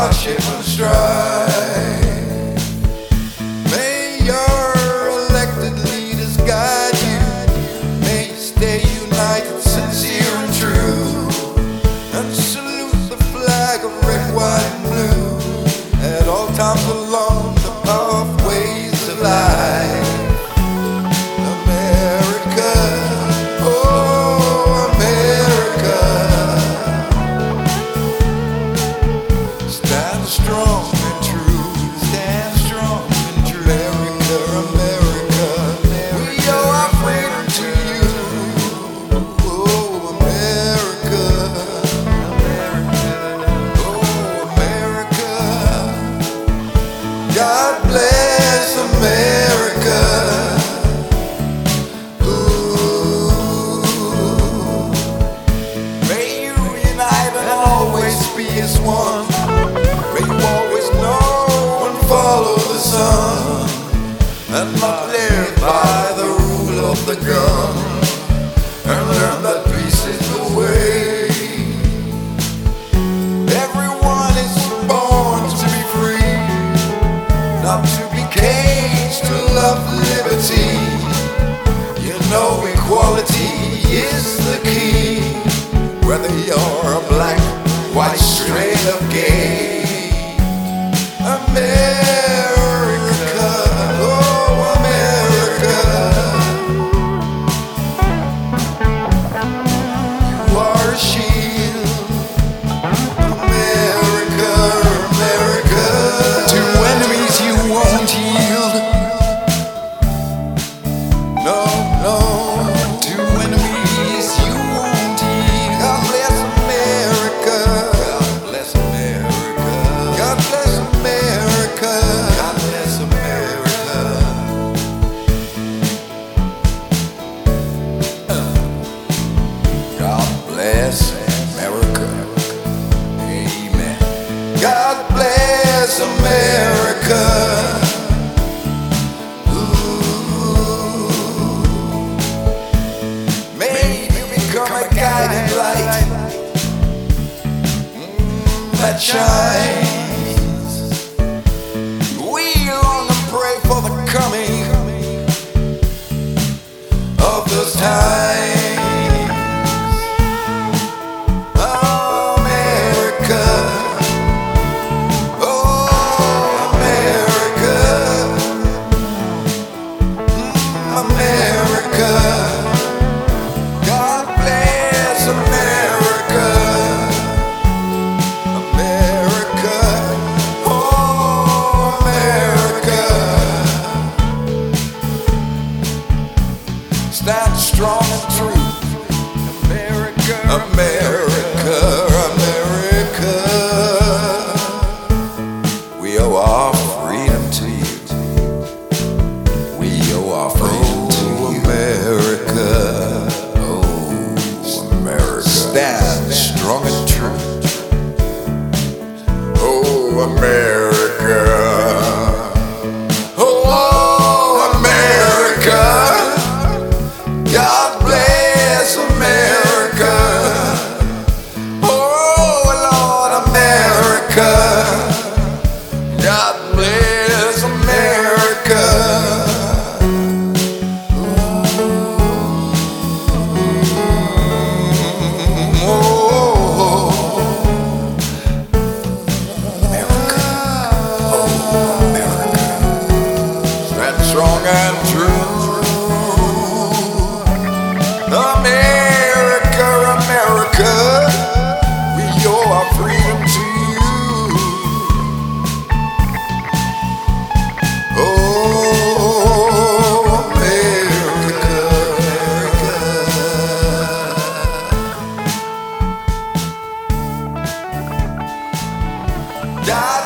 our ship and stride. May your elected leaders guide you. May you stay united, sincere and true. And salute the flag of red, white and blue at all times along the pathways of life. America, oh America, stand strong and true, stand strong and true. America, America, America, we owe our freedom to you. Oh America, oh America, God bless America. As one, may you always know and follow the sun, and not live by the rule of the gun, and learn that peace is the way. Everyone is born to be free, not to be caged, to love liberty. You know equality is the key, whether you're a black, white, straight up gay. America, oh America, you are a shield. America, America, to enemies you won't yield. No, no, to enemies you won't yield. God bless America. God bless America. God bless America. God bless America. Amen. God bless America. Ooh. May you become a guiding light that shines. We long and pray for the coming of those times. Oh, America, oh, America, America, God bless America. America, oh America, stand strong and true. America, America, America, we owe our freedom to you. We owe our freedom to you. America, oh America, stand strong and true. Oh America, oh America, God bless America. Oh Lord America, God bless America. Strong and true. America, America, we owe our freedom to you. Oh, America, America.